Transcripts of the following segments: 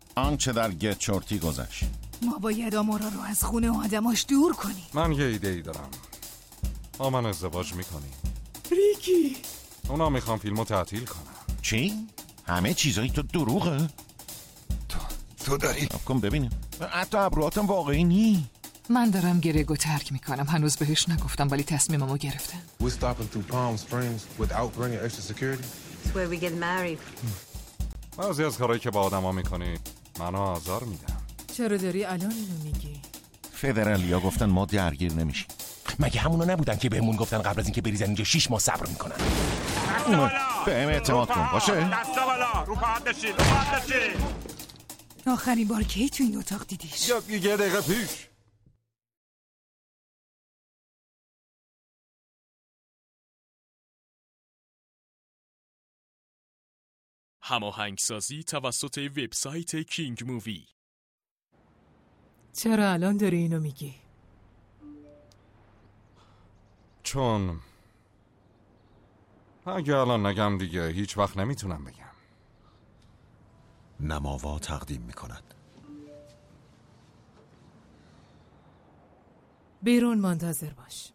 آنچه در گچورتی گذشت. ما باید آمارا رو از خونه آدماش دور کنیم. من یه ایده‌ای دارم. با من ازدواج میکنی؟ ریکی اونا میخوام فیلمو تعطیل کنم. چی؟ همه چیزایی تو دروغه؟ تو داری؟ کن ببینیم. حتی ابروهاتم واقعی نی. من دارم گرگو ترک میکنم. هنوز بهش نگفتم ولی تصمیممو گرفتم. We're stopping through Palm Springs without bringing extra security. It's where we get married. بعضی از کارهایی که با آدما میکنی منو آزار میدم. چرا داری الان اینو میگی؟ فدرالیا گفتن ما درگیر نمیشیم. مگه همونا نبودن که بهمون گفتن قبل از اینکه بریزن اینجا 6 ماه صبر میکنن؟ بهم اعتماد کن باشه؟ دستا بالا رو پاهات بشین، رو پاهات بشین. آخرین بار کی تو این اتاق دیدیش؟ یه دقیقه پیش. هماهنگسازی توسط وبسایت کینگ مووی. چرا الان داری اینو میگی؟ چون اگه الان نگم دیگه هیچ وقت نمیتونم بگم. نماوا تقدیم میکند. بیرون منتظر باش.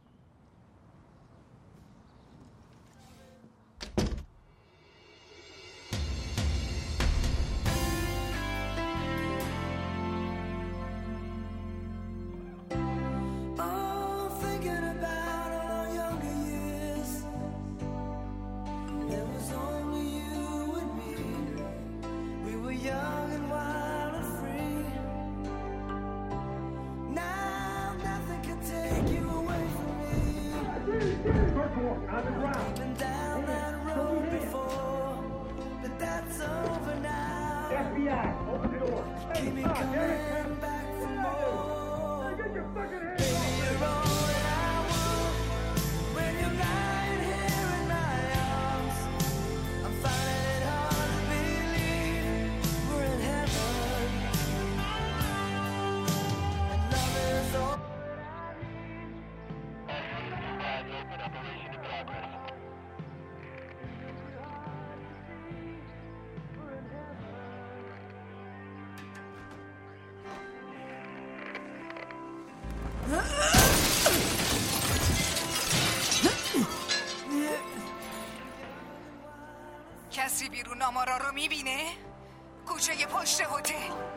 کسی بیرون آمارا رو میبینه؟ کوچه پشت هتل.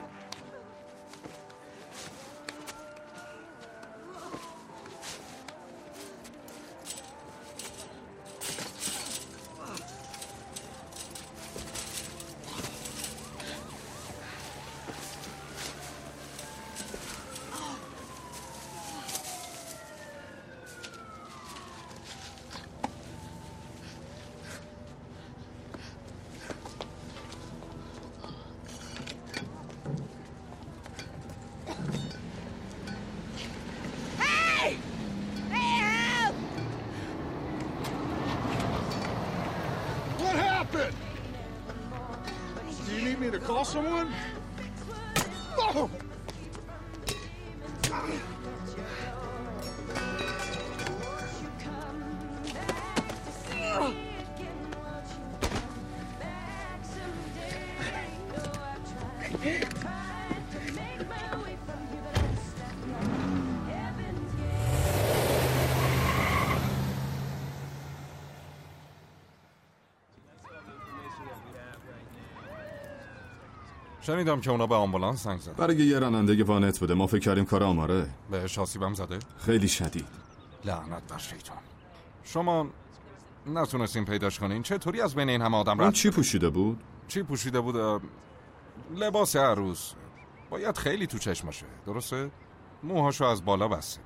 Do you need me to call someone? Oh! شنیدم که اونا به آمبولانس زنگ زدن. برای یه راننده وانت بوده. ما فکر کردیم کار آماره. بهش آسیبم زده؟ خیلی شدید. لعنت بر شیطان. شما نتونستین پیداش کنین؟ چطوری از بین این همه آدم رد؟ چی پوشیده بود؟ چی پوشیده بود؟ لباس عروس. باید خیلی تو چشمشه. درسته؟ موهاشو از بالا بسته.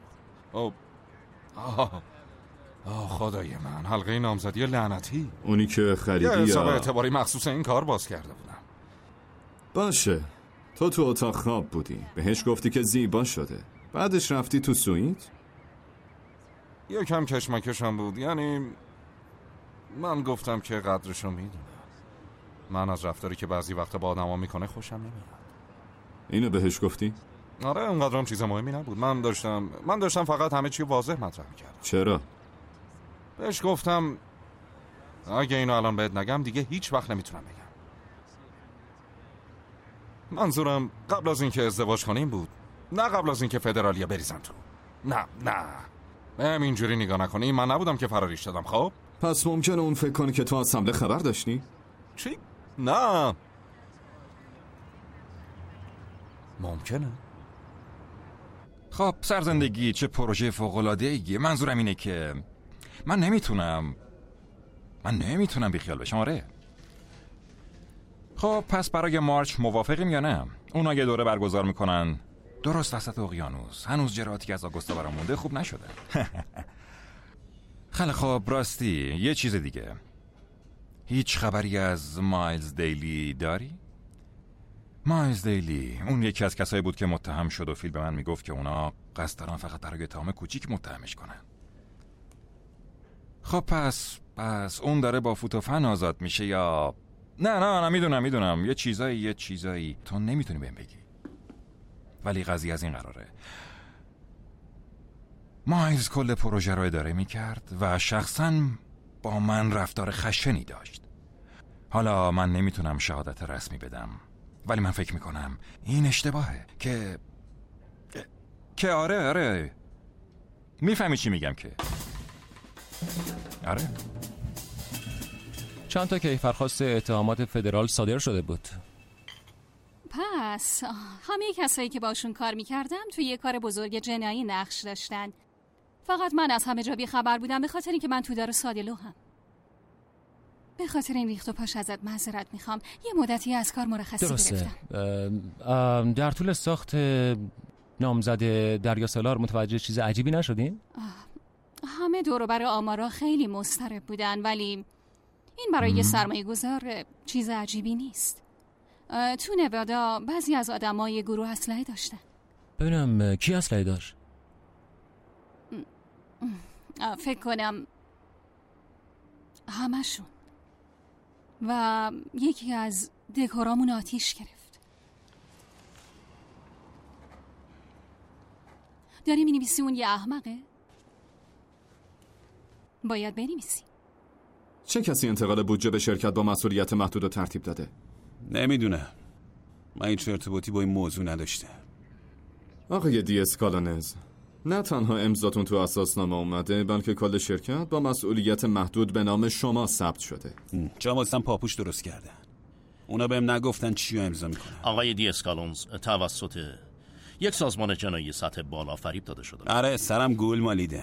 خدای من، حلقه نامزدی لعنتی. اونی که خریدی یه حساب اعتباری مخصوص این کار باز کرده بودم. باشه. تو اتاق خواب بودی. بهش گفتی که زیبا شده. بعدش رفتی تو سویت؟ یکم کشمکشم بود. یعنی من گفتم که قدرشو میدونم. من از رفتاری که بعضی وقت با آدما میکنه خوشم نمیاد. اینو بهش گفتی؟ آره، اونقدرام چیز مهمی نبود. من داشتم فقط همه چی واضح مطرح میکردم. چرا؟ بهش گفتم اگه اینو الان بهت نگم دیگه هیچ وقت نمیتونم بگم. منظورم قبل از اینکه ازدواج کنیم بود، نه قبل از اینکه فدرالیا بریزن تو. نه اینجوری نگاه نکنی، من نبودم که فراریش دادم. خب پس ممکنه اون فکر کنه که تو از حمله خبر داشتی؟ چی؟ نه ممکنه. خب سرزندگی چه پروژه فوق‌العاده‌ایه. منظورم اینه که من نمیتونم بیخیال بشم. آره. خب پس برای مارچ موافقیم یا نه؟ اونا یه دوره برگزار میکنن درست وسط اقیانوس. هنوز جراحتی که از آگوستا برام مونده خوب نشده. خیلی خب راستی یه چیز دیگه، هیچ خبری از مایلز دیلی داری؟ مایلز دیلی اون یکی از کسایی بود که متهم شد و فیل به من میگفت که اونا قصد دارن فقط برای اتهام کوچیک متهمش کنن. خب پس اون داره با فوت و فن آزاد میشه یا نه میدونم یه چیزایی تو نمیتونی بهم بگی، ولی قضیه از این قراره. مایلز کل پروژه رو اداره میکرد و شخصاً با من رفتار خشنی داشت. حالا من نمیتونم شهادت رسمی بدم، ولی من فکر میکنم این اشتباهه که آره میفهمی چی میگم که آره. چند تا کیفرخواست اتهامات فدرال صادر شده بود. پس همه کسایی که باشون کار میکردم توی یه کار بزرگ جنایی نقش داشتن. فقط من از همه جا بی خبر بودم به خاطر اینکه من تو دار سادلوهم. به خاطر این ریخت و پاش ازت معذرت میخوام. یه مدتی از کار مرخصی گرفتم. درسته. در طول ساخت نامزد دریا سالار متوجه چیز عجیبی نشدین؟ همه دور و بر آمارا خیلی مضطرب بودن، ولی این برای یه سرمایه گذار چیز عجیبی نیست. تو نوادا بعضی از آدمای گروه اسلحه داشتن. ببینم کی اسلحه داشت؟ فکر کنم همشون. و یکی از دکورامون آتیش گرفت. داری می‌نویسی اون یه احمقه؟ باید بنویسی. چه کسی انتقال بودجه به شرکت با مسئولیت محدود و ترتیب داده؟ نمیدونه. من هیچ ارتباطی با این موضوع نداشته. آقای دی اسکالانز، نه تنها امضاتون تو اساسنامه اومده، بلکه کل شرکت با مسئولیت محدود به نام شما ثبت شده. جا واسم پاپوش درست کردن. اونا بهم نگفتن چی رو امضا میکنن. آقای دی اسکالونز توسط یک سازمان جنایی سطح بالا فریب داده شده. آره سرم گول مالیده.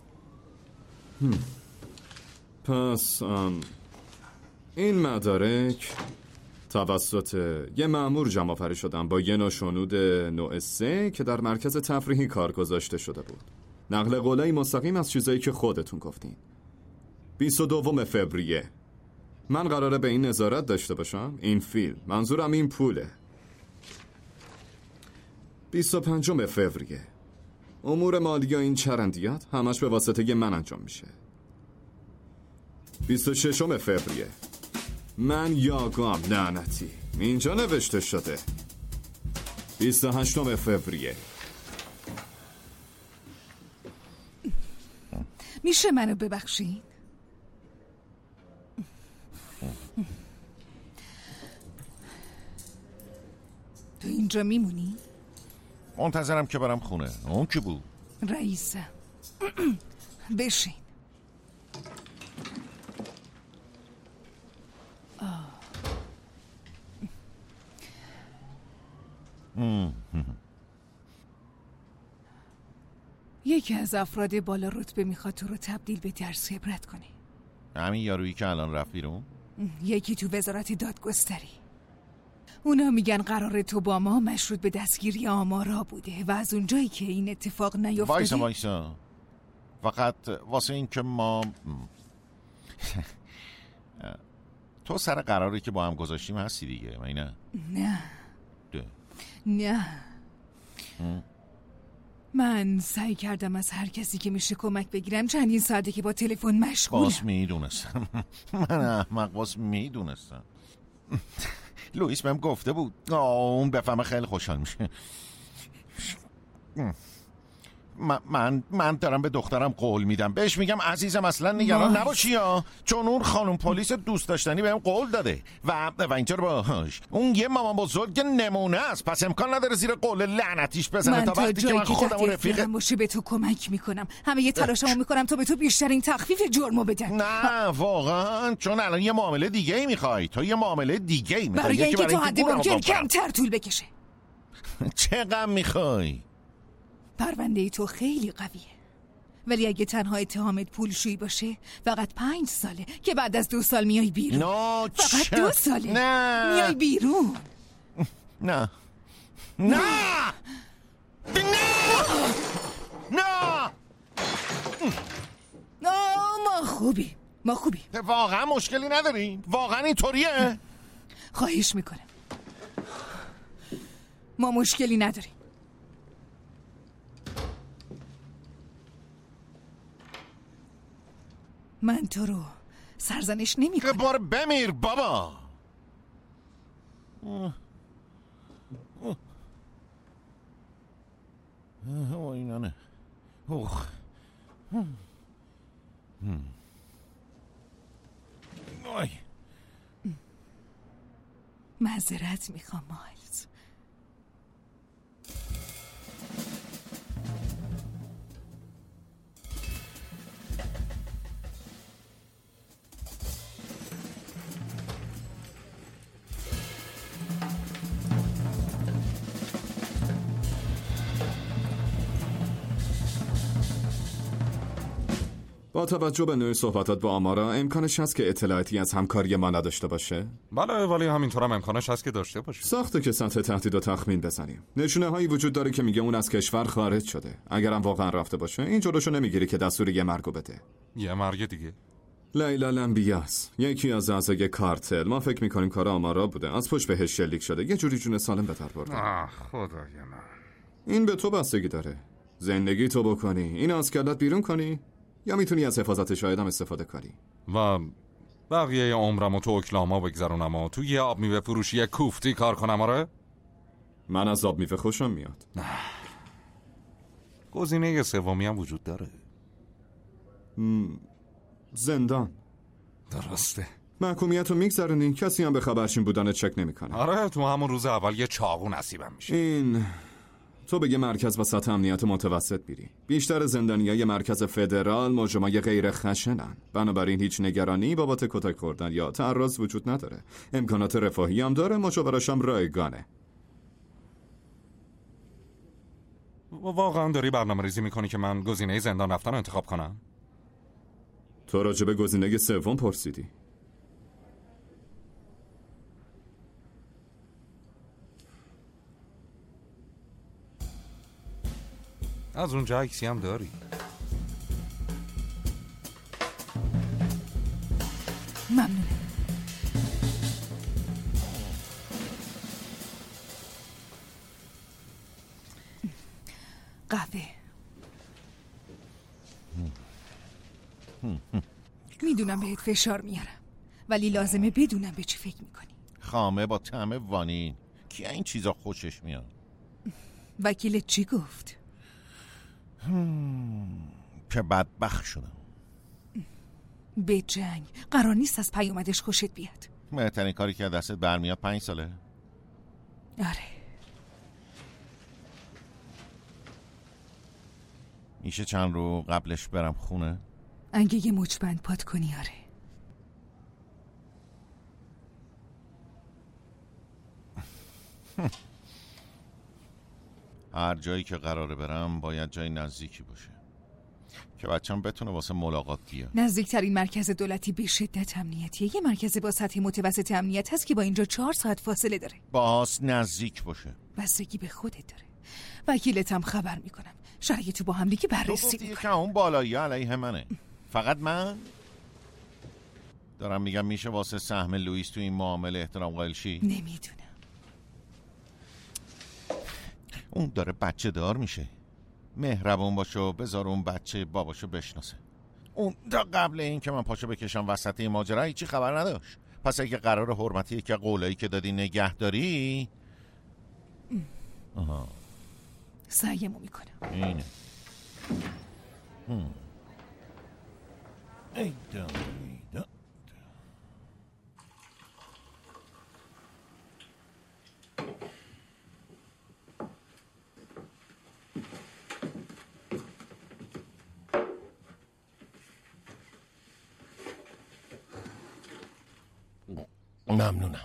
پس این مدارک توسط یه مأمور جمع آوری شدن با یه نوشنود نوع 3 که در مرکز تفریحی کار گذاشته شده بود. نقل قولایی مستقیم از چیزایی که خودتون گفتین. 22 فوریه من قراره به این نظارت داشته باشم. این فیلم، منظورم این پوله. 25 فوریه امور مالی و این چرندیات همش به واسطه من انجام میشه. 26 فوریه من یاگام لعنتی، اینجا نوشته شده. 28 فوریه میشه منو ببخشید؟ تو اینجا میمونی؟ منتظرم که برم خونه. اون کی بود؟ رئیسم. بشین. یکی از افراد بالا رتبه میخواد تو رو تبدیل به درس عبرت کنی. همین یارویی که الان رفت بیرون؟ یکی تو وزارت دادگستری. اونا میگن قرار تو با ما مشروط به دستگیری آمارا بوده و از اونجایی که این اتفاق نیفتاده. وایسا فقط واسه این که ما تو سر قراری که با هم گذاشتیم هستی دیگه، من نه؟ نه من سعی کردم از هر کسی که میشه کمک بگیرم. چندین ساعته که با تلفن مشغولم. باز میدونستم. من احمق باز میدونستم. لوئیس بهم گفته بود اون بفهمه خیلی خوشحال میشه. من دارم به دخترم قول میدم، بهش میگم عزیزم اصلا نگران نباشی یا، چون اون خانم پلیس دوست داشتنی بهم قول داده و اینجا رو باش، اون یه مامان بزرگ نمونه است، پس امکان نداره زیر قول لعنتیش بزنه تا وقتی که من خودم رفیق باشه به تو کمک میکنم، همه یه تلاشمو میکنم تا به تو بیشترین تخفیف جرمو بدم. نه واقعا، چون الان یه معامله دیگه ای میخوای، تو یه معامله دیگه ای میخوای، برای اینکه تو حد ممکن کمتر طول بکشه. چقدر میخوای؟ پرونده تو خیلی قویه، ولی اگه تنها اتهامت پولشویی باشه فقط 5 ساله که بعد از 2 سال میای بیرون. فقط 2 ساله میای بیرون. نه نه ما خوبی واقعا مشکلی نداری؟ واقعا اینطوریه؟ خواهش میکنم، ما مشکلی نداریم. من تو رو سرزنش نمی کنم. بار بمیر بابا. اینا نه. معذرت میخوام مایلز. با توجه به نوع صحبتات با آمارا امکانش هست که اطلاعاتی از همکاری ما نداشته باشه؟ بله، ولی همینطور هم امکانش هست که داشته باشه. سخته که سطح تهدید و تخمین بزنیم. نشونه هایی وجود داره که میگه اون از کشور خارج شده. اگرم واقعا رفته باشه این جلوشو نمیگیری که دستور یه مرگو بده. یه مرگ دیگه؟ لیلا لمبیاس، یکی از اعضای کارتل. ما فکر میکنیم کار آمارا بوده، از پشت بهش شلیک شده، یه جوری جون سالم به در برده. خدای من. این به تو بستگی داره. زندگی تو بکنی، این از کلت بیرون کنی، یا میتونی از حفاظت شاهدم استفاده کنی. و بقیه عمرمو تو اوکلاهاما بگذرونم و تو یه آب میوه فروشی یه کوفتی کار کنم. آره؟ من از آب میوه خوشم میاد. گزینه سومی هم وجود داره. زندان. درسته. محکومیت رو میگذرونی، کسی هم به خبرشین بودن چک نمیکنه. آره، تو همون روز اول یه چاقو نصیبم میشه. این تو بگه مرکز با سطح امنیت متوسط بیری. بیشتر زندانیای مرکز فدرال مجرمای غیر خشنن، بنابراین هیچ نگرانی بابت کتک خوردن یا تعرض وجود نداره. امکانات رفاهی هم داره، مشاورش هم رایگانه. واقعا داری برنامه ریزی میکنی که من گزینه زندان رفتن رو انتخاب کنم؟ تو راجع به گزینه سوم پرسیدی. از اونجا عکسی هم داری؟ ممنونه. قهوه. میدونم بهت فشار میارم، ولی لازمه بدونم به چی فکر میکنی. خامه با طعم وانیل. کی این چیزا خوشش میاد؟ وکیلت چی گفت؟ که بدبخت شدم. به جنگ قرار نیست از پیامدش خوشت بیاد. بهترین کاری که دستت برمیاد 5 ساله. آره. میشه چند رو قبلش برم خونه؟ اگه یه مچبند پات کنی. آره. هر جایی که قراره برم باید جای نزدیکی باشه که بچه‌م بتونه واسه ملاقات بیاد. نزدیکترین مرکز دولتی به شدت امنیتیه. یه مرکز با سطح متوسط امنیت هست که با اینجا 4 ساعت فاصله داره. باز نزدیک باشه. بستگی به خودت داره. وکیلتم خبر میکنم. شرایطو با هم دیگه بررسی میکنم. که اون بالایی علیه منه. فقط من دارم میگم میشه واسه سهم لوئیس تو این معامله احترام قائل شی؟ نمیدونم. اون داره بچه دار میشه. مهربون باشه و بذار اون بچه باباشو بشناسه. اون تا قبل این که من پاشو بکشم وسط این ماجرا هیچی خبر نداشت. پس اگه قرار حرمتی که قولایی که دادی نگه داری، سعیمو میکنم. اینه. ممنونم.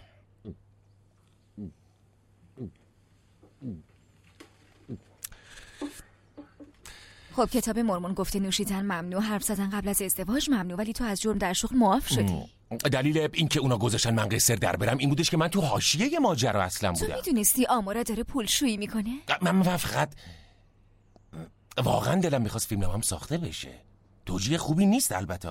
خب کتاب مرمون گفته نوشیدن ممنوع، حرف زدن قبل از ازدواج ممنوع، ولی تو از جرم در شغل معاف شدی. دلیل این که اونا گذاشتن من قصر در برم این بودش که من تو حاشیه ماجرا اصلا بودم. تو میدونستی آمارا داره پولشویی میکنه؟ من فقط واقعا دلم میخواست فیلمنامه‌ام ساخته بشه. توجیه خوبی نیست البته.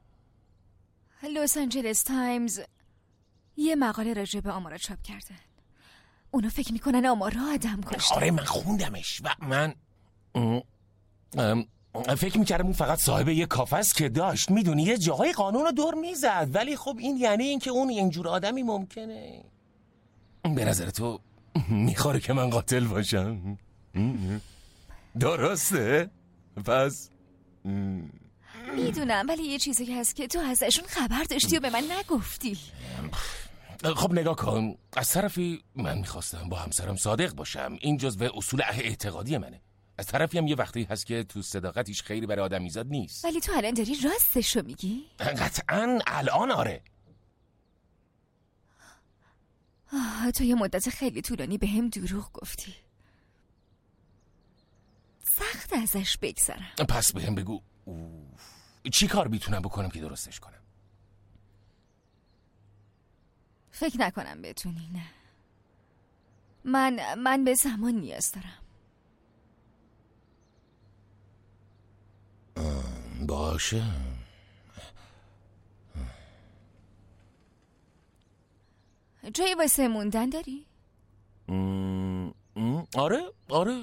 لس آنجلس تایمز یه مقاله راجع به آمارا چاپ کردن. اونا فکر میکنن آمارا آدم کشته. آره من خوندمش و من فکر میکردم اون فقط صاحب یه کافه است که داشت، میدونی، یه جاهای قانون رو دور میزد، ولی خب این یعنی این که اون اینجور آدمی ممکنه. به نظر تو میخواره که من قاتل باشم؟ درسته؟ پس میدونم، ولی یه چیزی هست که تو ازشون خبر داشتی و به من نگفتی. خب نگاه کن، از طرفی من میخواستم با همسرم صادق باشم، این جزو اصول اعتقادی منه. از طرفی هم یه وقتی هست که تو صداقت هیچ خیری برای آدم ایزاد نیست. ولی تو الان داری راستشو میگی؟ قطعاً الان آره. تو یه مدت خیلی طولانی به هم دروغ گفتی. سخت ازش بگذرم. پس به هم بگو چی کار میتونم بکنم که درستش کنم؟ فکر نکنم بتونی. نه، من به زمان نیاز دارم. باشه. جایی واسه موندن داری؟ آره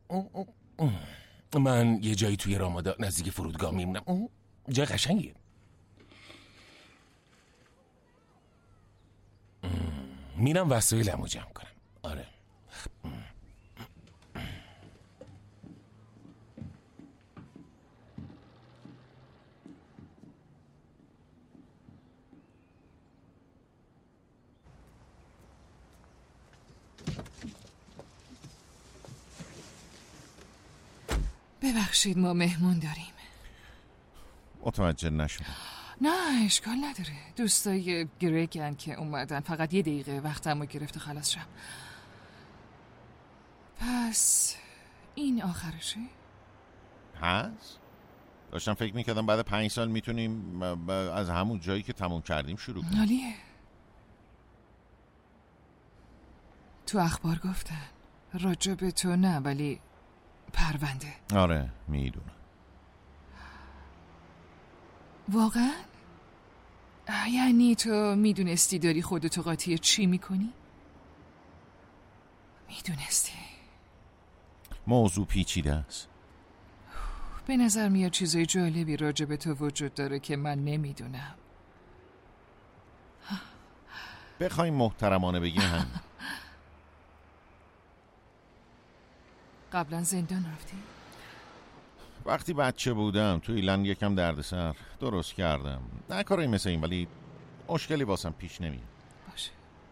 من یه جایی توی رامادا نزدیک فرودگاه میمونم. جای قشنگیه. میرم وسایلمو جمع کنم. آره. ببخشید ما مهمون داریم. متوجه نشدم. نه اشکال نداره، دوستای گرگن که اومدن، فقط یه دقیقه وقتمو گرفت و خلاص شم. پس این آخرشه؟ پس؟ داشتم فکر میکردم بعد 5 سال میتونیم از همون جایی که تموم کردیم شروع کنیم. عالیه. تو اخبار گفتن راجع به تو نه، ولی پرونده. آره میدونم. واقعا؟ یعنی تو میدونستی داری خودتو قاطی چی میکنی؟ میدونستی؟ موضوع پیچیده است. به نظر میاد چیزای جالبی راجع به تو وجود داره که من نمیدونم. بخوایم محترمانه بگیم همین. قبلا زندان رفتی؟ وقتی بچه بودم تو ایلند یکم دردسر درست کردم. نه کاری مثل این، ولی مشکلی واسم پیش نمیاد. باشه.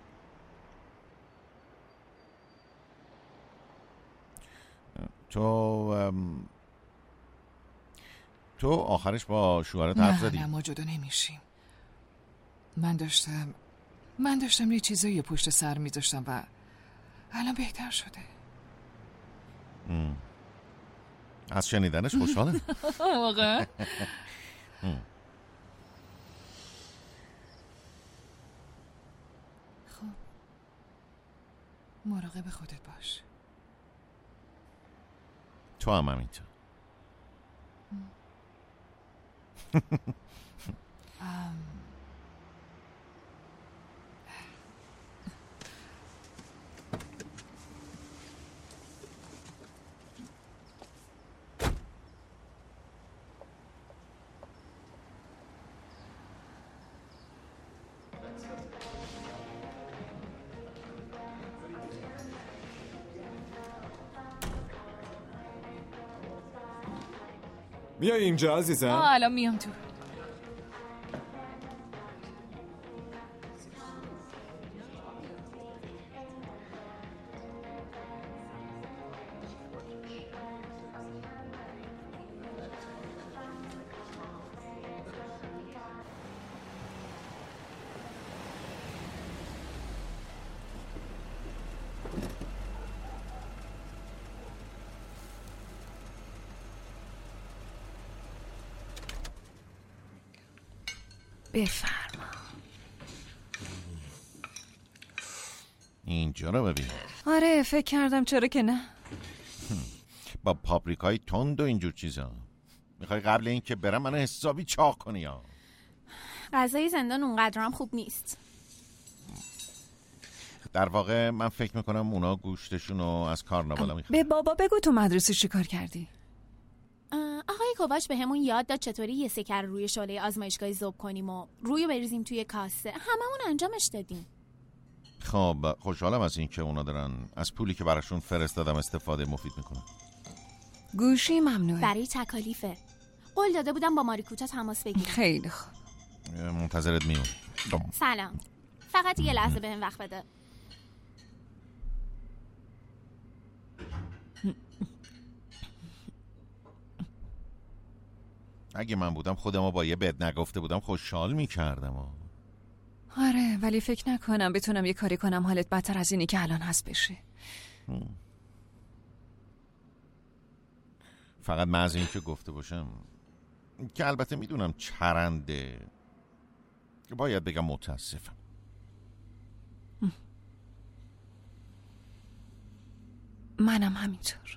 تو آخرش با شوهرت حرف زدی؟ نه ما جدا نمیشیم. من داشتم یه چیزایی پشت سر میذاشتم و الان بهتر شده. از شنیدنش خوشحالم. واقعا؟ خب مراقب خودت باش. تو هم همینطور. بیا اینجا عزیزم. الان میام تو. بفرما. اینجا رو ببین. آره فکر کردم چرا که نه. با پاپریکای تند و اینجور چیزا. میخوای قبل این که برم منو حسابی چاق کنی یا؟ غذای زندان اونقدر هم خوب نیست. در واقع من فکر میکنم اونا گوشتشون رو از کارناوالا میخوان. به بابا بگو تو مدرسه چی کار کردی؟ آقای کوواچ به همون یاد داد چطوری یه سکر روی شعله آزمایشگاهی ذوب کنیم و رویو بریزیم توی کاسه. هممون انجامش دادیم. خب خوشحالم از این که اونا دارن از پولی که براشون فرستادم استفاده مفید میکنن. گوشی ممنوعه. برای تکالیفه. قول داده بودم با ماریکوتا تماس بگیرم. خیلی خوب. منتظرت میام. سلام. فقط یه لحظه بهم وقت بده. اگه من بودم خودمو با یه بد نگفته بودم خوشحال میکردم. آره ولی فکر نکنم بتونم یه کاری کنم حالت بدتر از اینی که الان هست بشه. فقط من از این که گفته باشم که البته میدونم چرنده که باید بگم متاسفم. منم همینطور.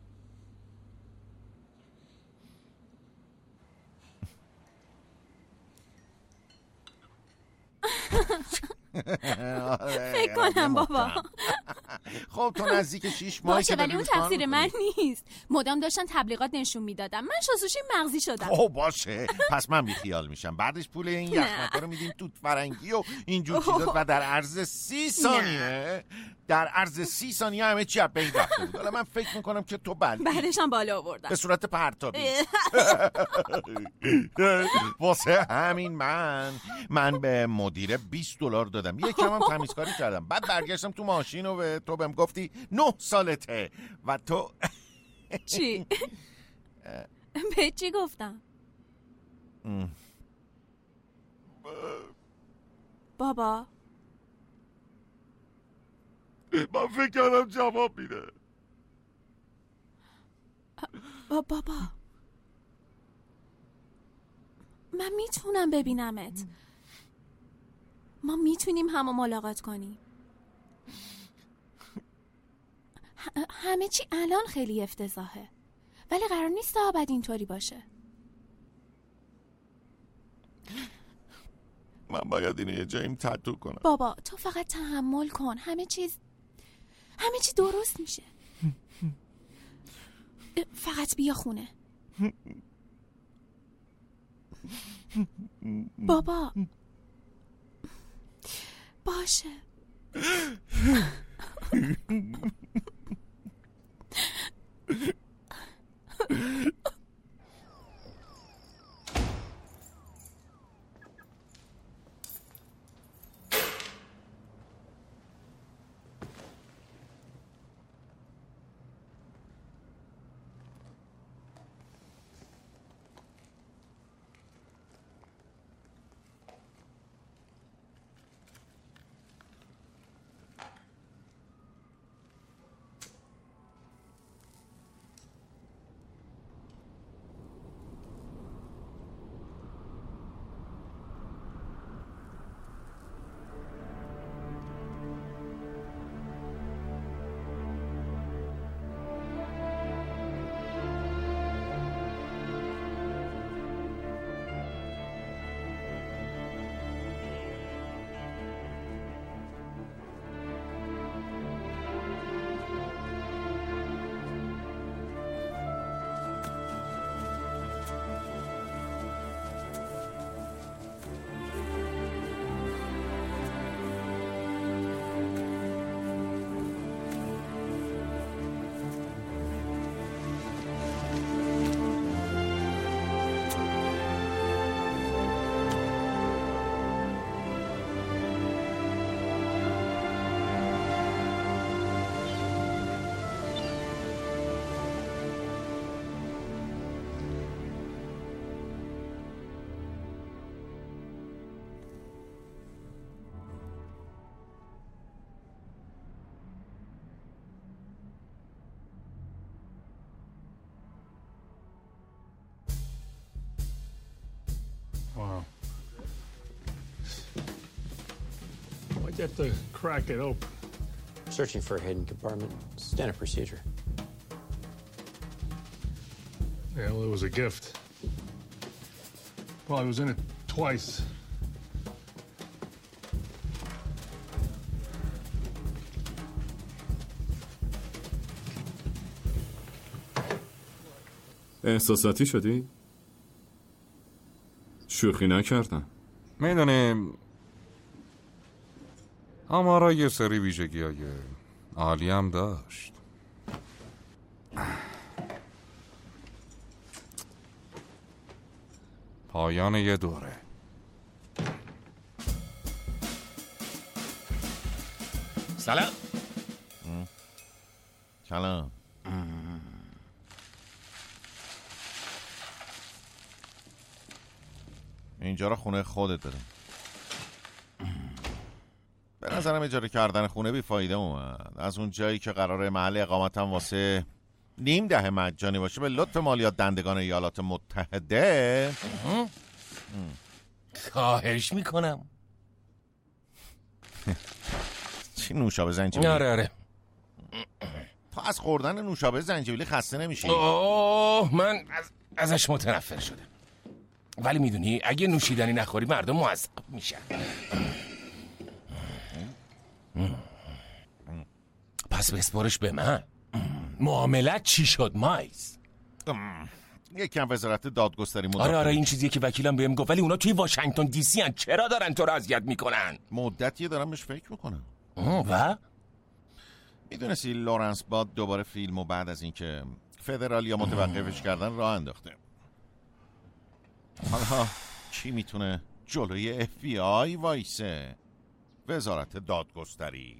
فکر کنم بابا. خب تو نزدیک 6 ماه باشه ولی اون تقصیر من نیست. مدام داشتن تبلیغات نشون میدادم. من شاسوشی مغزی شدم. خب باشه پس من بیخیال میشم. بعدش پول این یخمکا رو میدیم توت فرنگی و اینجور چیزا و در عرض 30 ثانیه در عرض 30 ثانیه همه چی از بین رفته بود. حالا من فکر میکنم که تو بعدش هم بالا آوردم به صورت پرتابی. واسه همین من به مدیر $20 دادم. یکم هم تمیزکاری کردم. بعد برگشتم تو ماشین و به تو بهم گفتی 9 سالته و تو چی؟ به چی گفتم؟ بابا من فکر کردم جواب میده. بابا من میتونم ببینمت. ما میتونیم همو ملاقات کنیم. همه چی الان خیلی افتضاحه ولی قرار نیست تا ابد اینطوری باشه. من باید اینو یه جایی تتو کنم. بابا تو فقط تحمل کن. همه چی درست میشه. فقط بیا خونه. بابا باشه. get to crack it open. Searching for a hidden compartment. Standard procedure. Yeah, well, it was a gift. Well, I was in it twice. احساساتی شدی؟ شوخی نکردم. میدونیم آمارا یه سری ویژگی های عالی هم داشت. پایان یه دوره. سلام. سلام. اینجا رو خونه خودت دارم. به نظرم اجاره کردن خونه بی فایده اومد. از اون جایی که قراره محل اقامتم واسه نیم دهه مجانی باشه به لطف مالیات دندگان ایالات متحده. خواهش میکنم. چی نوشابه زنجبیلی؟ آره. تو از خوردن نوشابه زنجبیلی خسته نمیشی؟ من ازش متنفر شدم. ولی میدونی اگه نوشیدنی نخوری مردم معذب میشن. پس بسپارش به من. معاملت چی شد مایز؟ یکم وزارت دادگستری مدافع. آره این چیزیه که وکیلم بهم گفت، ولی اونا توی واشنگتن دی سی ان. چرا دارن تو رو اذیت میکنن؟ مدتیه دارم بهش فکر میکنم. و میدونستی لورنس باد دوباره فیلمو بعد از اینکه فدرالیا متوقفش کردن راه انداخته. حالا کی میتونه جلوی FBI وایسه؟ وزارت دادگستری.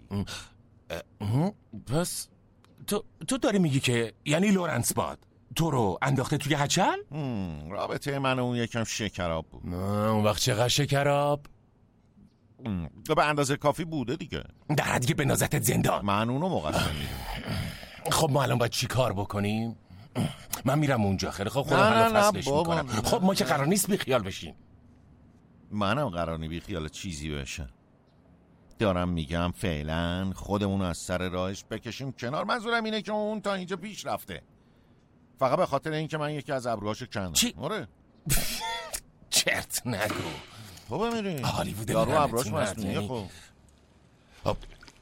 پس تو داری میگی که یعنی لورنس باد تو رو انداخته توی هچل؟ رابطه من و اون یکم شکراب بود. اون وقت چقدر شکراب؟ به اندازه کافی بوده دیگه. در حدی که به نازتت زندان. من اونو مقصر میدونم. خب ما الان باید چی کار بکنیم؟ من میرم اونجا. خیلی خب خودم حالا فصلش میکنم. خب ما که قرار نیست بی خیال بشیم. منم قرار نی بی خیال چیزی بشم. دارم میگم فعلا خودمون از سر راهش بکشیم کنار. منظورم اینه که اون تا اینجا پیش رفته. فقط به خاطر اینکه من یکی از ابروهاشو کندم. چی؟ آره. چرت نگو. خب بمیریم. هالیوود دارو ابروهاش مصنوعیه. خب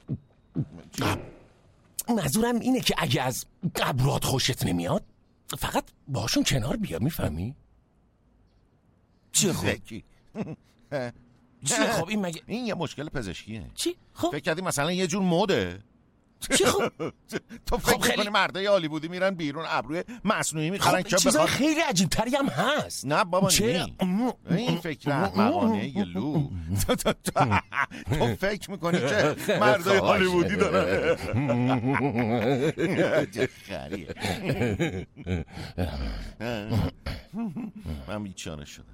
منظورم اینه که اگه از ابروهات خوشت نمیاد فقط باشون کنار بیا. میفهمی؟ چیه خب؟ چیه خب این مگه این یه مشکل پزشکیه. چی؟ خب فکر کردی مثلا یه جور موده؟ چی خب؟ تو فکر می‌کنی مردای هالیوودی میرن بیرون ابروی مصنوعی میخرن که چیزای خیلی عجیب تری هم هست. نه بابا این فکر احمقانه یه لو. تو فکر میکنی که مردای هالیوودی دارن؟ چه خریه. من بیچاره شدم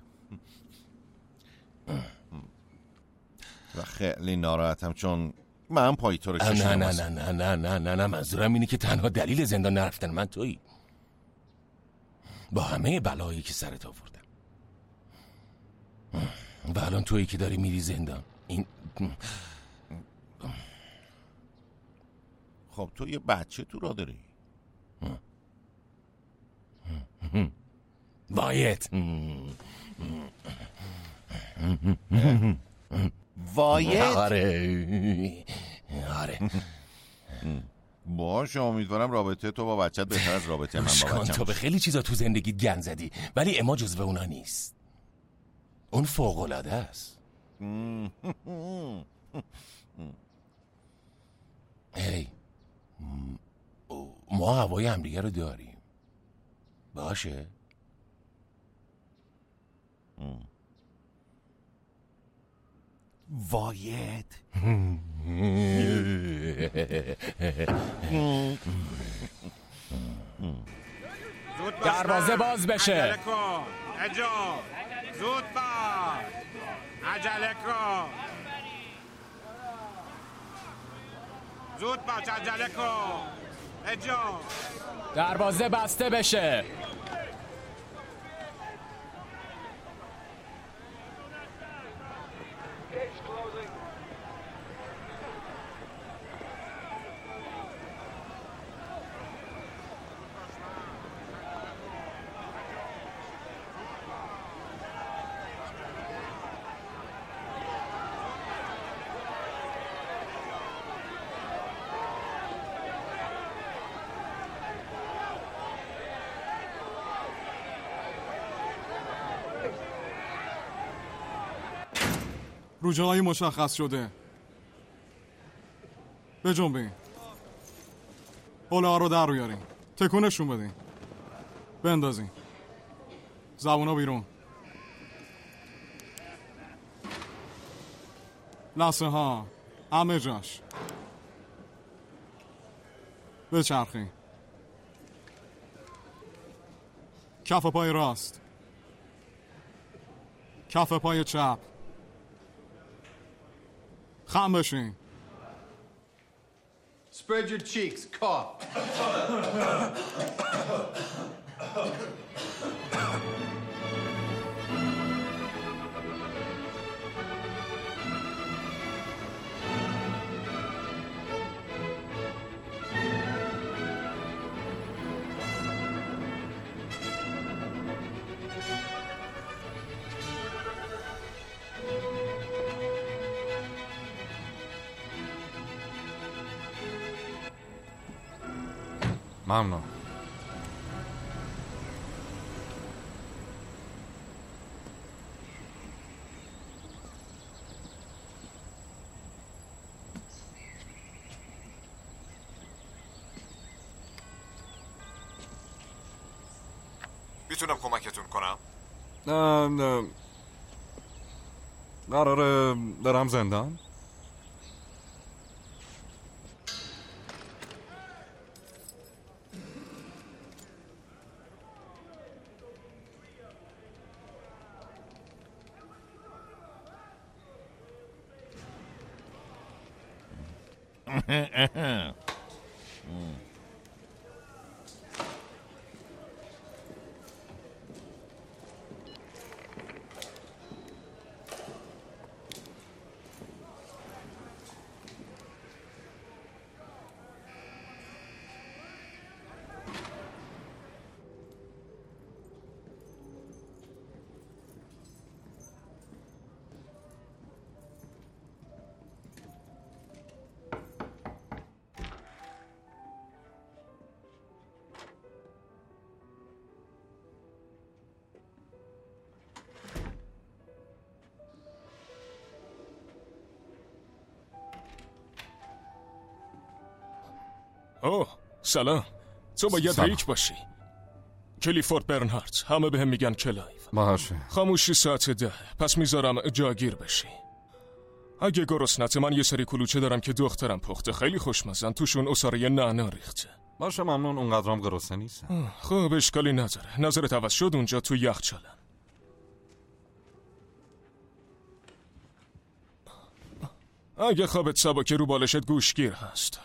و خیلی ناراحتم چون من پای تو رو کشیدم. نه منظورم اینه که تنها دلیل زندان نرفتن من تویی. با همه بلایی که سرت آوردم و الان تویی که داری میری زندان. این خب تو یه بچه تو را داری. وایت وایت؟ آره باشه امیدوارم رابطه تو با بچت بهتر از رابطه من با بچم. تو به خیلی چیزا تو زندگیت گند زدی ولی اما جزو اونا نیست. اون فوق‌العاده است. هی ما هوای همدیگه رو داریم. باشه وایت. دروازه باز بشه. عجله کن. زود باش. عجله کن. زود باش عجله کن. دروازه بسته بشه. رو جای مشخص شده. بجنبین. حوله رو در بیارین. تکونشون بدین. بندازین. زبونا بیرون. لثه ها همه جاش. بچرخین. کف پای راست، کف پای چپ. خم بشین. Spread your cheeks, cough. ممنون. میتونم کمکتون کنم؟ قراره برم زندان؟ اوه سلام. تو باید ریک باشی. کلیفورد برنهارد. همه بهم میگن کلایف. باشه. خاموشی ساعت 10. پس میذارم جاگیر بشی. اگه گرسنت، من یه سری کلوچه دارم که دخترم پخته، خیلی خوشمزن، توشون عصاره نعنا ریخته. باشه ممنون، اونقدرام گرسنه نیستم. خب اشکالی نداره. نظرت عوض شد اونجا تو یخچالن. اگه خوابت سبکه رو بالشت گوشگیر هست.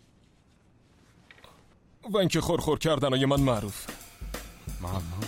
و اینکه خورخور کردنای من معروف. ممنون.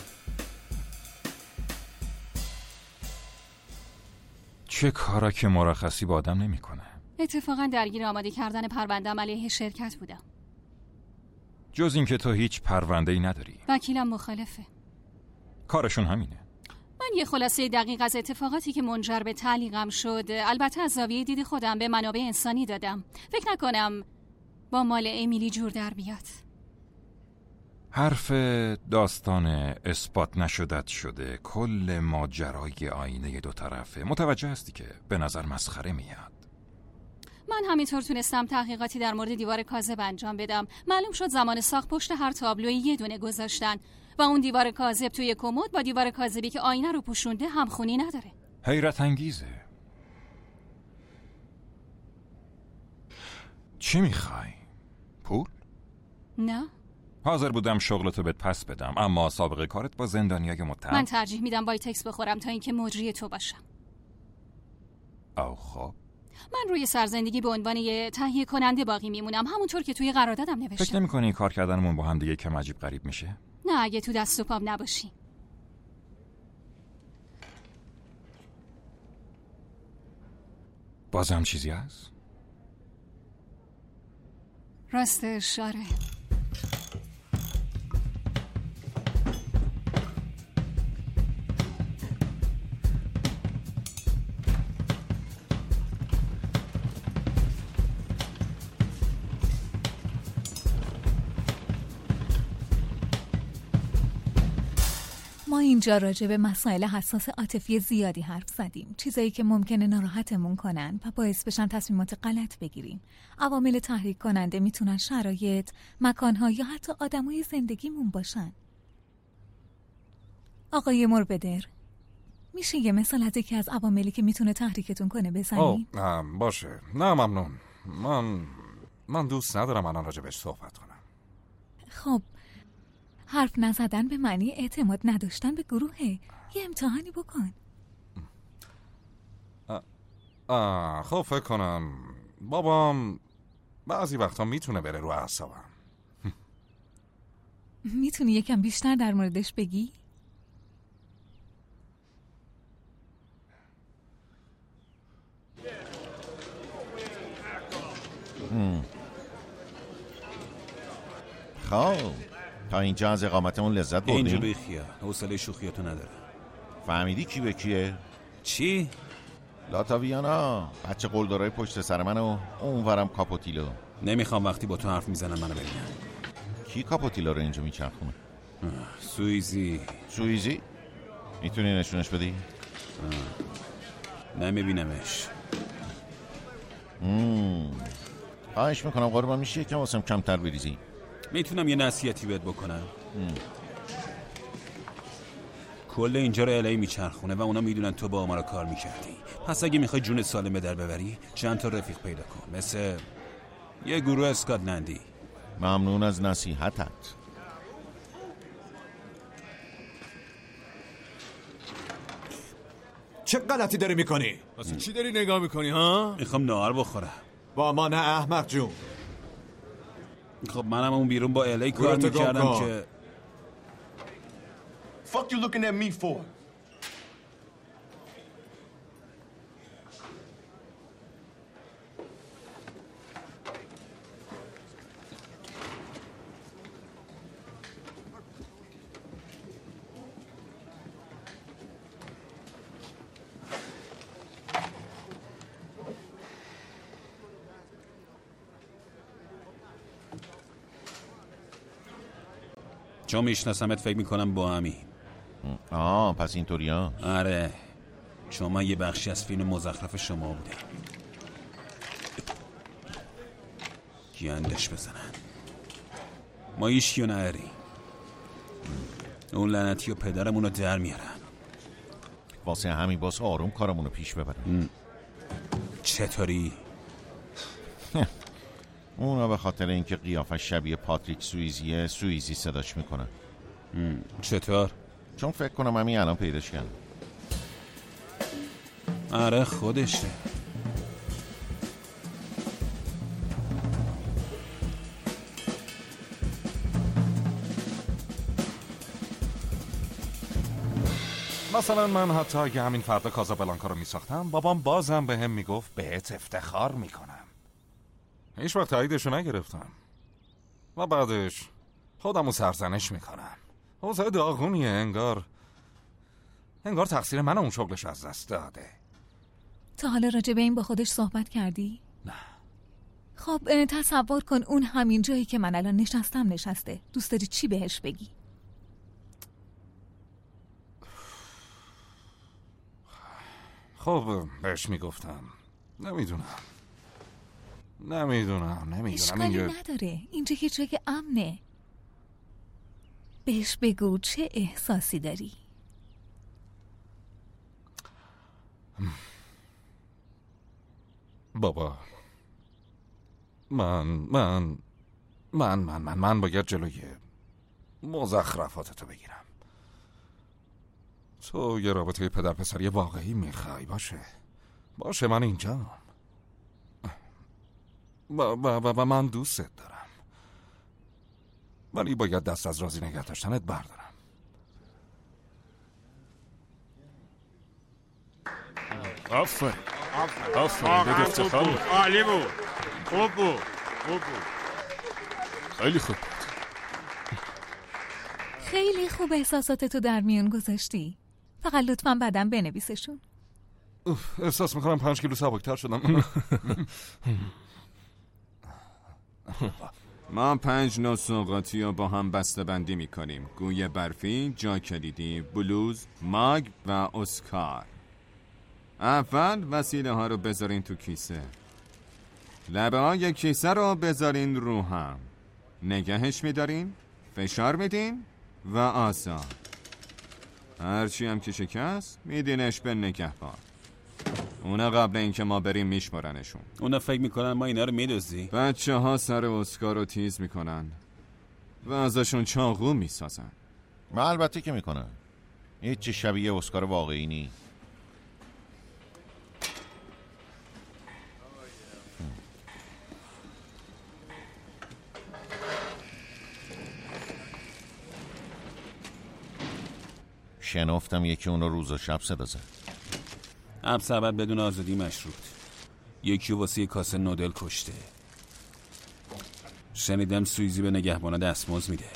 چه کارا که مرخصی با آدم نمیکنه. اتفاقا درگیر آماده کردن پرونده‌ام علیه شرکت بودم. جز اینکه تو هیچ پرونده‌ای نداری. وکیلم مخالفه. کارشون همینه. من یه خلاصه دقیق از اتفاقاتی که منجر به تعلیقم شد، البته از زاویه دید خودم، به منابع انسانی دادم. فکر نکنم با مال امیلی جور در بیاد. حرف داستان اثبات نشدت شده کل ماجرای آینه دو طرفه. متوجه هستی که به نظر مسخره میاد. من همینطور تونستم تحقیقاتی در مورد دیوار کاذب انجام بدم. معلوم شد زمان ساخت پشت هر تابلوی یه دونه گذاشتن و اون دیوار کاذب توی کمد با دیوار کاذبی که آینه رو پوشونده همخونی نداره. حیرت انگیزه. چی میخوای؟ پول؟ نه. حاضر بودم شغلتو بهت پس بدم، اما سابقه کارت با زندانیای متهم. من ترجیح میدم وایتکس بخورم تا اینکه مجری تو باشم. او خب. من روی سرزندگی به عنوان یه تهیه کننده باقی میمونم، همونطور که توی قراردادم نوشتم. فکر نمی‌کنی کار کردنمون با هم دیگه کم عجیب غریب میشه؟ نه اگه تو دست و پام نباشی. بازم چیزی هست؟ راستش آره. ما اینجا راجع به مسائل حساس عاطفی زیادی حرف زدیم، چیزایی که ممکنه ناراحتمون کنن و باعث بشن تصمیمات غلط بگیریم. عوامل تحریک کننده میتونن شرایط، مکانها یا حتی آدمای زندگیمون باشن. آقای مربدر، میشه یه مثال از یکی از عواملی که میتونه تحریکتون کنه بزنید؟ باشه. نه ممنون. من دوست ندارم الان راجبش صحبت کنم. خب حرف نزدن به معنی اعتماد نداشتن به گروهه. یه امتحانی بکن. خب فکر کنم بابام بعضی وقتا میتونه بره رو اعصابم. میتونی یکم بیشتر در موردش بگی؟ خب تا اینجا از اقامتمون لذت بردیم. اینجا بیخیال، حوصله شوخیاتو نداره. فهمیدی کی به کیه؟ چی؟ لاتاویانا، بچه قلدرای پشت سر من و اونورم کاپوتیلو. نمیخوام وقتی با تو حرف میزنم منو ببینم. کی کاپوتیلو رو اینجا میچرخونه؟ سویزی؟ میتونی نشونش بدی؟ نمیبینمش. خواهش میکنم قربان، میشه یکم واسم کمتر بریزی؟ میتونم یه نصیحتی بهت بکنم؟ کل اینجا رو الی میچرخونه و اونا میدونن تو با ما کار میکردی. پس اگه میخوای جون سالم به در ببری چند تا رفیق پیدا کن، مثل یه گروه اسکاتلندی. ممنون از نصیحتت. چه غلطی داری میکنی؟ واسه چی داری نگاه میکنی ها؟ میخوام نهار بخورم. با ما نه احمق جون. خب منم اون بیرون با الی کار میکردم که Fuck you looking at me for? چون میشناسمت فکر میکنم با همی. پس اینطوری ها؟ آره، چون من یه بخشی از فیلم مزخرف شما بودم. گندش بزنن، ما ایشکیو نهاری. اون لعنتی و پدرمونو در میارن. واسه همین باز آروم کارمونو پیش ببرن. چطوری؟ اونا به خاطر اینکه قیافه شبیه پاتریک سویزیه سویزی صداش میکنن. چطور؟ چون فکر کنم همین الان پیداش کردم. آره خودشه. مثلا من حتی اگه همین فردا کازابلانکا رو میساختم بابام بازم به هم میگفت بهت افتخار میکنم. هیچ وقت تاییدشو نگرفتم و بعدش خودمو سرزنش میکنم. اوضاع داغونیه، انگار تقصیر من اون شغلش از دست داده. تا حالا راجع به این با خودش صحبت کردی؟ نه. خب تصور کن اون همین جایی که من الان نشسته. دوست داری چی بهش بگی؟ خب بهش میگفتم نمیدونم اشکالی نداره، اینجا یه جای امنه. بهش بگو چه احساسی داری. بابا من باید جلوی مزخرفاتتو بگیرم. تو یه رابطه پدر پسری واقعی میخوای؟ باشه من اینجام و من دوستت دارم، ولی باید دست از راضی نگه داشتنت بردارم. آفرین به افتخار. عالی بود. خوب بود. خیلی خوب. خیلی خوب احساساتتو در میون گذاشتی. فقط لطفاً بعدم بنویسشون. احساس میکنم 5 کیلو سبکتر شدم. ما 5 نوع سوغاتی رو با هم بسته بندی میکنیم: گوی برفی، جا کلیدی، بلوز، ماگ و اسکار. اول وسیله ها رو بذارین تو کیسه. لبه های کیسه رو بذارین رو هم. نگهش میدارین، فشار میدین و آزاد. هرچی هم که شکست میدینش به نگهبان. اونا قبل اینکه ما بریم میشمارنشون. اونا فکر میکنن ما اینا رو میدزدی؟ بچه ها سر اسکار رو تیز میکنن و ازشون چاقو میسازن. ما البته که میکنن. هیچ شبیه اسکار واقعی نی. شنفتم یکی اون رو روز و شب صدا زد. حبس ابد بدون آزادی مشروط. یکی واسه یه کاسه نودل کشته. شنیدم سویزی به نگهبانا دستمزد میده.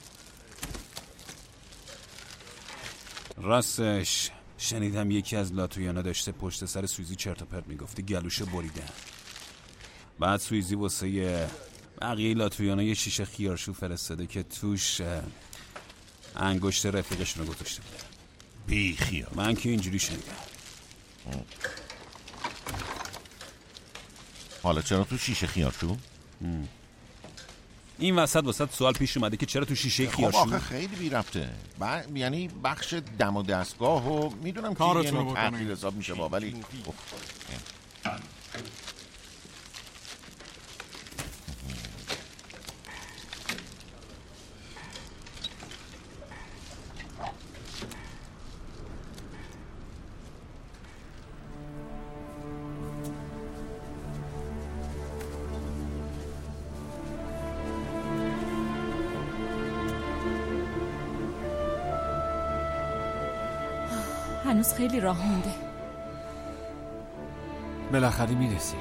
راستش شنیدم یکی از لاتویانا داشته پشت سر سویزی چرت و پرت میگفته، گلوشه بریدن. بعد سویزی واسه بقیه لاتویانا یه شیشه خیارشو فرستاده که توش انگشت رفیقشون رو گذاشته بوده. بی خیال. من که اینجوری شنیدم. حالا چرا تو شیشه خیارشو؟ این وسط واسط سوال پیش اومده که چرا تو شیشه خیارشو؟ خب آخه خیلی بی ربطه. یعنی بخش دم و دستگاه و میدونم که یه نوع تحقیل حساب میشه با، ولی هنوز خیلی راه مونده. بالاخره میرسی.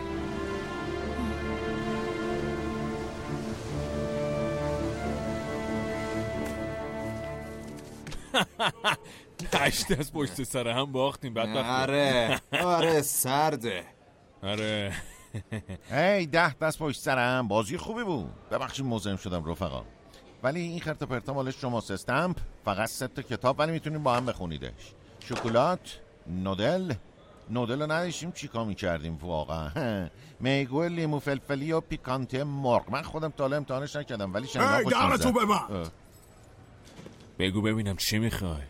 هشت از پشت سر هم باختیم بدبخت. آره سرده. آره. هی 10 دست پشت سر هم. بازی خوبی بود. ببخشید مزاحم شدم رفقا، ولی این خرت و پرتا مال شماست. استمپ فقط 3 تا کتاب، ولی میتونیم با هم بخونیدش. شکلات، نودل رو نداشتیم چیکار میکردیم واقعا. میگو لیمو فلفلی و پیکانته مرغ. من خودم تا حالا امتحانش نکردم ولی شنیدم خوشم زد. بگو ببینم چی میخوای.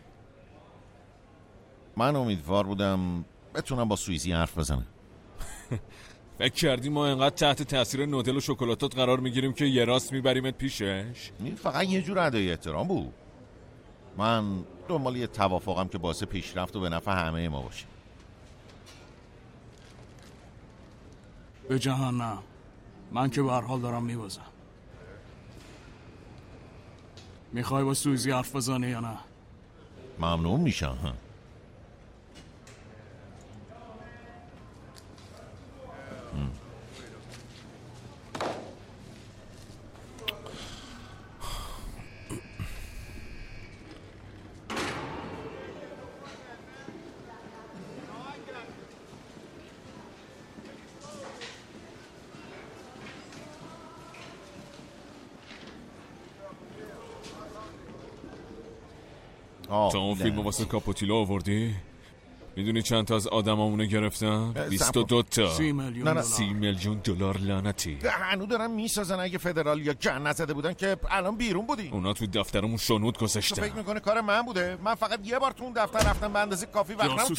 من امیدوار بودم بتونم با سویزی حرف بزنم. فکر کردی ما انقدر تحت تاثیر نودل و شکلاتات قرار میگیریم که یه راست میبریمت پیشش؟ این فقط یه جور ادای احترام بود. من دنبال یه توافقم که باعث پیشرفت و به نفع همه ما باشه. به جهان نه. من که به هر حال دارم میبازم. میخوای با سویزی حرف بزنی یا نه؟ ممنون میشم. تا اون فیلم واسه کاپوتیلو آوردی؟ میدونی چند تا از آدمامونو گرفتن؟ 22 تا. 30 میلیون دلار لعنتی. هنو دارن میسازن. اگه فدرال یا جن نزده بودن که الان بیرون بودی. اونا تو دفترمون شنود گذاشتن. تو فکر میکنه کار من بوده؟ من فقط یه بار تو اون دفتر رفتم به اندازه کافی وقتم.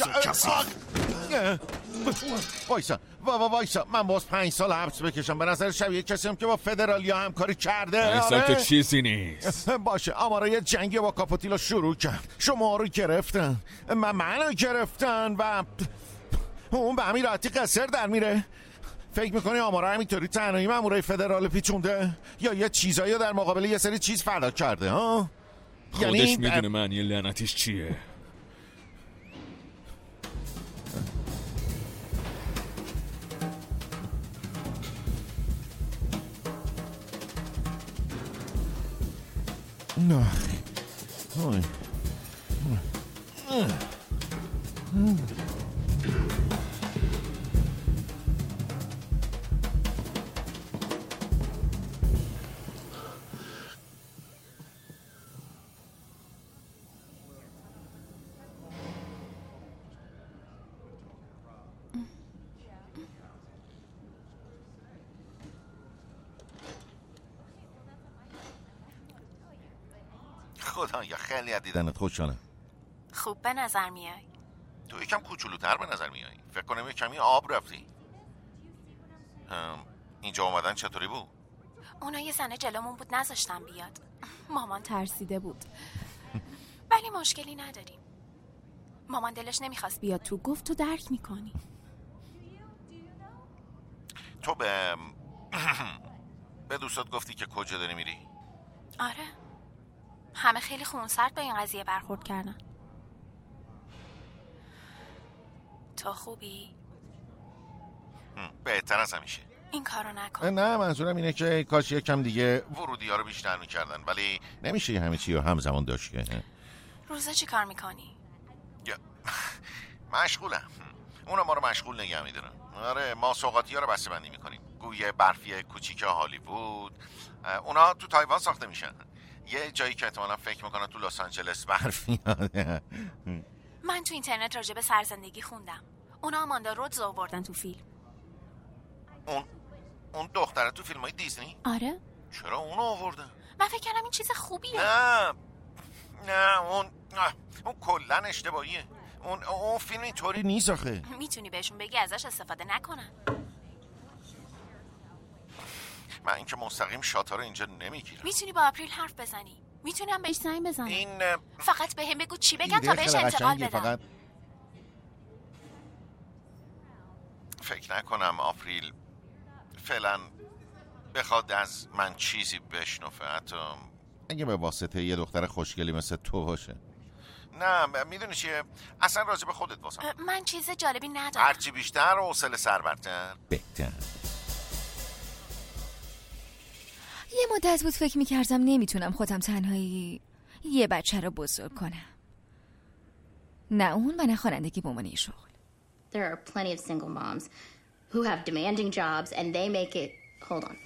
وایسا من باز 5 سال حبس بکشم؟ به نظر شبیه کسی هم که با فدرالیا همکاری کرده. 5 سال که چیزی نیست. باشه آمارای جنگی با کاپوتیلو شروع کرد. شما رو گرفتن، منو گرفتن و اون به همین راحتی قصر در میره. فکر میکنی آمارا همینطوری تنهایی مامورای فدرال پیچونده یا یه چیزایی در مقابل یه سری چیز فدا کرده؟ ها خودش میدونه معنی لعنتیش چیه. نه خدایا خیلی از دیدنت خوشحالم. خوب به نظر میای. تو یکم کوچولوتر به نظر میای. فکر کنم یک کمی آب رفتی. اینجا اومدن چطوری بود؟ اونا یه زنه جلومون بود نذاشتن بیاد. مامان ترسیده بود. ولی مشکلی نداریم. مامان دلش نمیخواست بیاد تو، گفت تو درک میکنی. تو به دوستات گفتی که کجا داری میری؟ آره. همه خیلی خونسرد به این قضیه برخورد کردن. تو خوبی؟ بهتر از همیشه. این کارو نکن. نه منظورم اینه که کاش یکم دیگه ورودی ها رو بیشتر میکردن، ولی نمیشه همه چی رو همزمان داشت که. روزا چی کار میکنی؟ مشغولم. اونا ما رو مشغول نگه میدارن. آره ما سوغاتی ها رو بسته بندی میکنیم. گویه برفی کوچیک هالیوود. اونا تو تایوان ساخته میشن. یه جایی که احتمالا فکر میکنن تو لس آنجلس برفی. من تو اینترنت راجع به سرزندگی خوندم. اونا آماندا رودز آوردن تو فیلم. اون دختره تو فیلمای دیزنی؟ آره. چرا اونو آوردن؟ من فکر کردم این چیز خوبیه. نه اون کلن اشتباهیه. اون فیلم اینطوری نیست آخه. میتونی بهشون بگی ازش استفاده نکنن. من اینکه مستقیم شاتا رو اینجا نمیگیرم. میتونی با آپریل حرف بزنی. میتونم بهش زنگ بزنم. این فقط بهم بگو چی بگم تا بهش انتقال بدم. فقط فکر نکنم آپریل فعلا بخواد از من چیزی بشنفه، حتی اگه به واسطه یه دختر خوشگلی مثل تو باشه. نه میدونی چیه؟ اصلا راجع به خودت واسم من چیز جالبی ندارم. هرچی بیشتر و حوصله سربرتر بهتر. یه مدت بود فکر میکردم نمیتونم خودم تنهایی یه بچه رو بزرگ کنم. نه اون و نه خوانندگی به عنوان شغل. There are plenty of single moms who have demanding jobs and they make it... Hold on.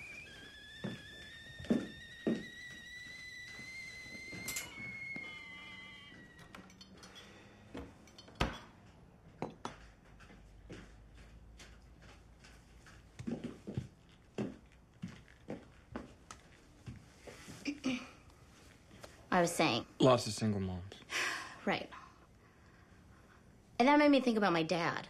I was saying... Lots of single moms. Right. And that made me think about my dad.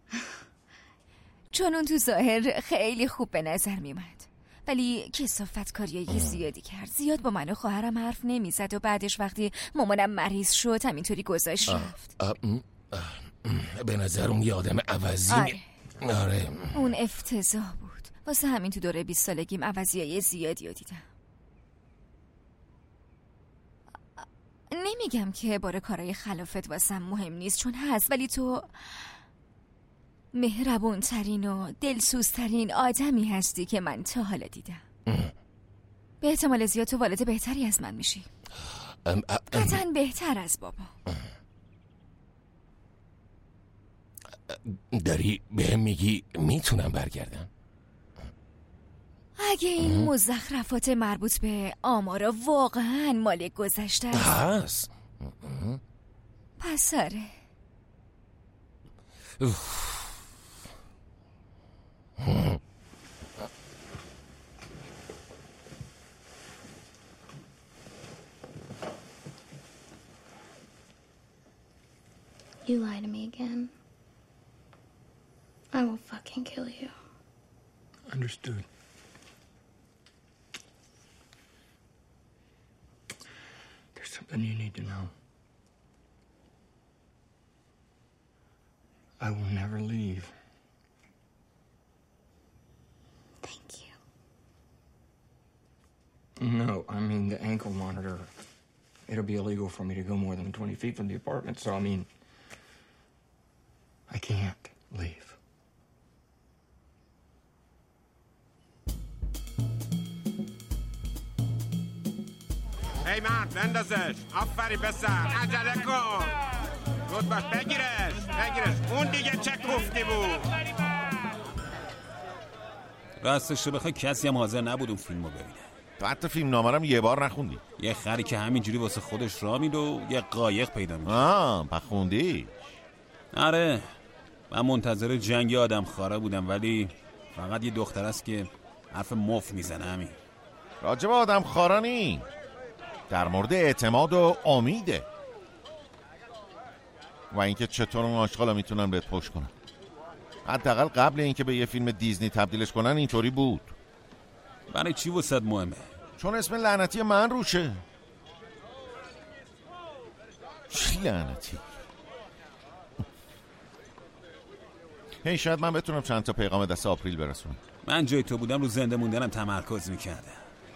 چون اون تو ظاهر خیلی خوب به نظر میومد، ولی کثافت کاریایی زیادی کرد. زیاد با من و خواهرم حرف نمیزد و بعدش وقتی مامانم مریض شد همینطوری گذاشت رفت. به نظر اون یه آدم عوضی. آره. اون افتضاح بود. واسه همین تو دوره 20 سالگیم عوضیای زیادی رو دیدم. نمیگم که باره کارهای خلافت واسم مهم نیست، چون هست، ولی تو مهربون ترین و دلسوزترین آدمی هستی که من تا حالا دیدم. به احتمال زیاد تو والد بهتری از من میشی. قطعاً بهتر از بابا. داری بهم میگی میتونم برگردم؟ اگه این مزخرفات مربوط به آمارا واقعاً مال گذشته است پس آره. You lie to me again, I will fucking kill you. Understood. There's something you need to know. I will never leave. Thank you. No, I mean the ankle monitor. It'll be illegal for me to go more than 20 feet from the apartment, so I mean, I can't leave. ای مرد بندازش. آفری پسر، عجله کن. زود باش، بگیرش. اون دیگه چه کوفتی بود. راستش رو بخوای کسی هم حاضر نبود اون فیلمو ببینه. تو حتی فیلم نامرم یه بار نخوندی؟ یه خری که همینجوری واسه خودش راه میره و یه قایق پیدا میشه. بخوندی؟ آره. من منتظر جنگ آدم خاره بودم، ولی فقط یه دختر است که حرف مف میزنه. همین. راجب آدم خارا نی. در مورد اعتماد و امیده و اینکه چطور اون آشغالا میتونن بهت پشت کنن. حداقل قبل اینکه به یه فیلم دیزنی تبدیلش کنن اینطوری بود. برای چی واسط مهمه؟ چون اسم لعنتی من روشه. چی لعنتی؟ هی شاید من بتونم چند تا پیغام دست آپریل برسونم. من جای تو بودم رو زنده موندنم تمرکز میکردم.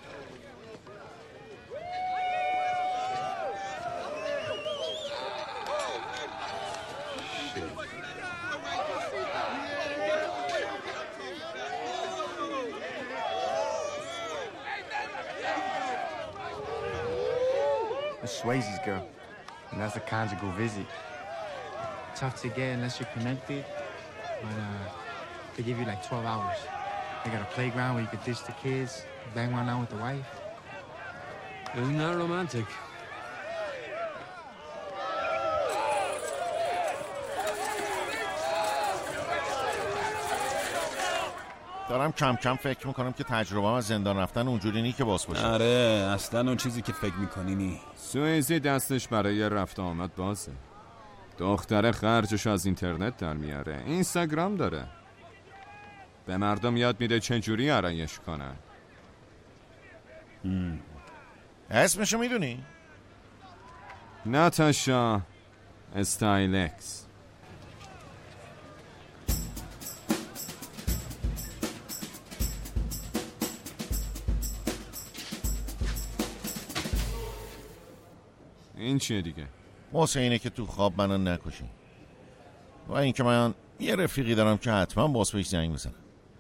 Swayze's girl, and that's a conjugal visit. Tough to get unless you're connected, but they give you like 12 hours. They got a playground where you could ditch the kids, bang one out with the wife. Isn't that romantic? دارم کم کم فکر میکنم که تجربه از زندان رفتن اونجوری نی که باز باشه. آره اصلا اون چیزی که فکر میکنی نی. سوئیزی دستش برای رفت آمد بازه. دختر خرجش از اینترنت در میاره. اینستاگرام داره. به مردم یاد میده چجوری آرایش کنن. اسمشو میدونی؟ ناتاشا استایلکس. این چیه دیگه؟ واسه اینه که تو خواب منو نکشی و اینکه من یه رفیقی دارم که حتما باز بهش زنگ بزنم.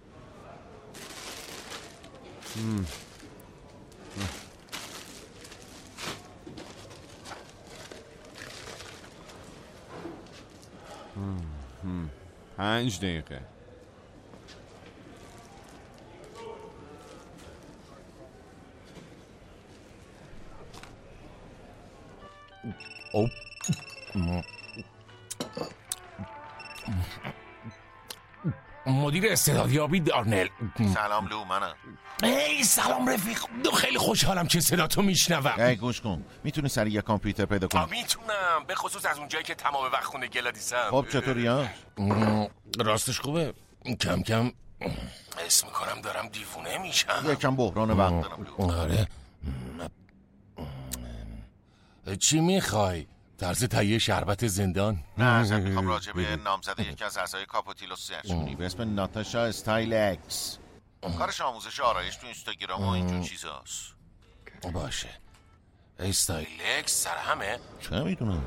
پنج دقیقه. مدیر استعدادیابی دارنل. سلام لو، منم. ای سلام رفیق، خیلی خوشحالم که صداتو میشنوم. ای گوش کن، میتونی سریع یه کامپیوتر پیدا کنی؟ میتونم، به خصوص از اونجایی که تمام وقت خونه گلادیسم. خب چطوری ها؟ راستش خوبه. کم کم حس میکنم دارم دیوونه میشم. یکم بحران وقت دارم لو. آره. چی میخوای؟ طرز تهیه شربت زندان؟ نه اصلا میخوام راجع به نامزد یکی از اعضای کاپوتیلوس سرچ کنی به اسم ناتاشا استایلکس. کارش آموزش آرایش تو اینستاگرام و اینجور چیزاست. باشه. استایلکس سر همه؟ چه میدونم.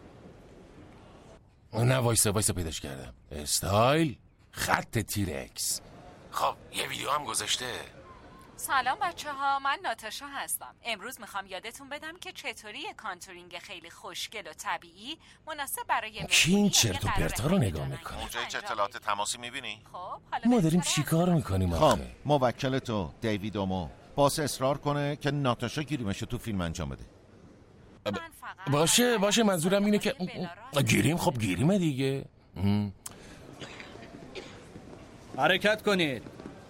نه وایسا پیداش کردم. استایل خط تیرکس. خب یه ویدیو هم گذاشته. سلام بچه ها، من ناتاشا هستم. امروز میخوام یادتون بدم که چطوری کانتورینگ خیلی خوشگل و طبیعی مناسب برای کی این چرت و پرتا رو نگاه میکنه؟ اونجا هیچ اطلاعات تماسی میبینی؟ ما داریم چی کار میکنیم خب موکل تو دیوید اومو باس اصرار کنه که ناتاشا گیریمشو تو فیلم انجام بده. باشه منظورم اینه که گیریم. خب گیریمه دیگه. حرکت کنید.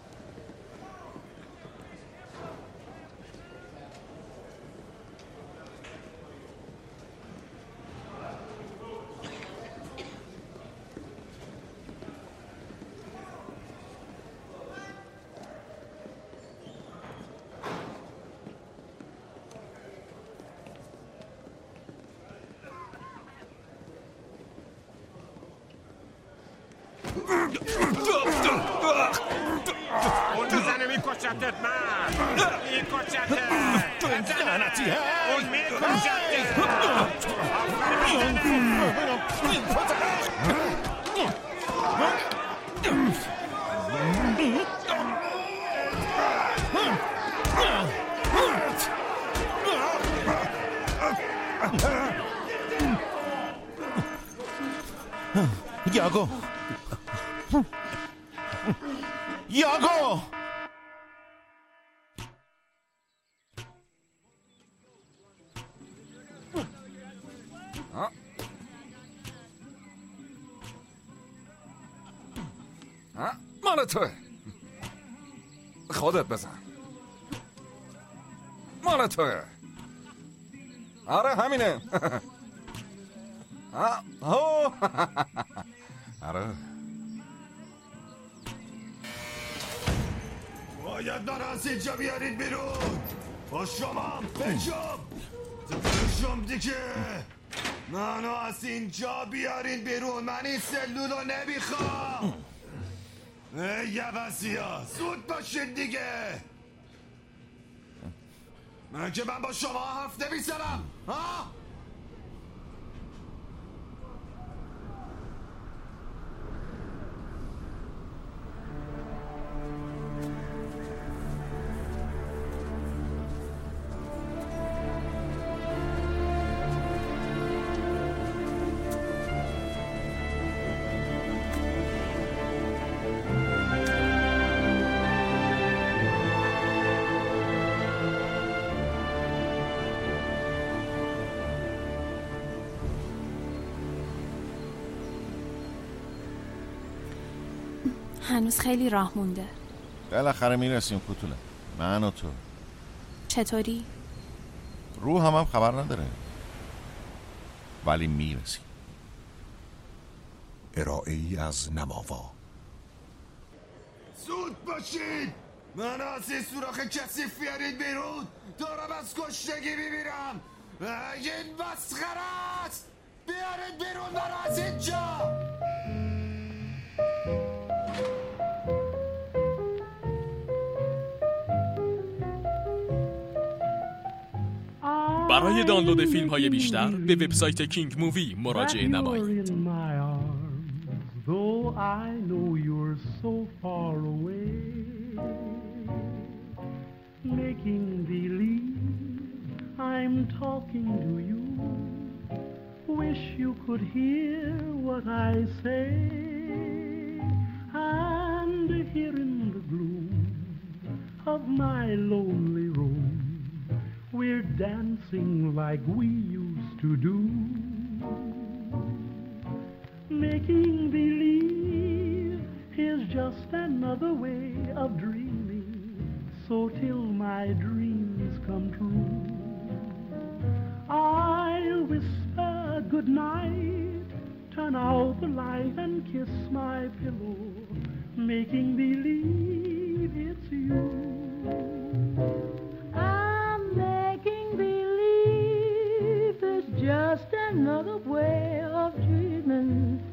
اون بزنه میکشتت من میکشتت لعنتی اون میکشتت یاگو مال توه. خودت بزن. مال توه. آره همینه. آره باید من از اینجا بیارید بیرون. با شما بشم دیگه. منو از اینجا بیارید بیرون. من این سلولو نمیخوام. یه وزیا زود باشید دیگه. من با شما حرف نمیزنم. هنوز خیلی راه مونده. بالاخره میرسیم کوتوله. من و تو. چطوری؟ روح هم خبر نداره، ولی میرسیم. ارائه ای از نماوا. زود باشید. من از این سوراخ کثیف بیارید بیرون. دارم از گشنگی میمیرم. این مسخره است. بیارید بیرون من از اینجا. برای دانلود فیلم های بیشتر به وبسایت کینگ مووی مراجعه نمایید. We're dancing like we used to do, making believe is just another way of dreaming, so till my dreams come true, I'll whisper goodnight, turn out the light and kiss my pillow, making believe it's you. Just another way of dreaming,